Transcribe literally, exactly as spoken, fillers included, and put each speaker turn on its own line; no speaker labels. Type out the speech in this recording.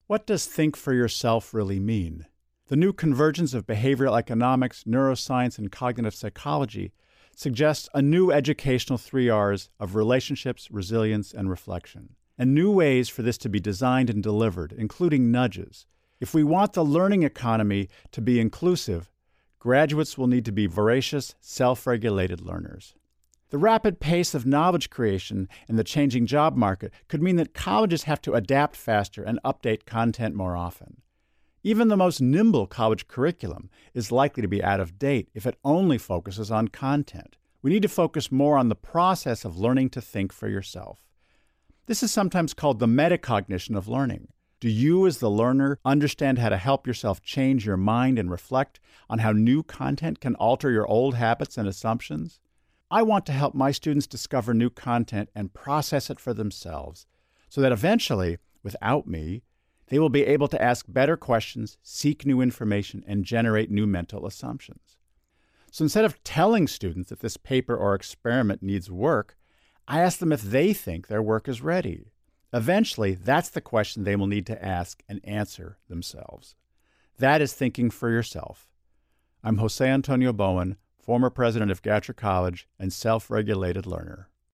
What does think for yourself really mean? The new convergence of behavioral economics, neuroscience, and cognitive psychology suggests a new educational three R's of relationships, resilience, and reflection, and new ways for this to be designed and delivered, including nudges. If we want the learning economy to be inclusive, graduates will need to be voracious, self-regulated learners. The rapid pace of knowledge creation and the changing job market could mean that colleges have to adapt faster and update content more often. Even the most nimble college curriculum is likely to be out of date if it only focuses on content. We need to focus more on the process of learning to think for yourself. This is sometimes called the metacognition of learning. Do you, as the learner, understand how to help yourself change your mind and reflect on how new content can alter your old habits and assumptions? I want to help my students discover new content and process it for themselves, so that eventually, without me, they will be able to ask better questions, seek new information, and generate new mental assumptions. So instead of telling students that this paper or experiment needs work, I ask them if they think their work is ready. Eventually, that's the question they will need to ask and answer themselves. That is thinking for yourself. I'm Jose Antonio Bowen, former president of Gatcher College and self-regulated learner.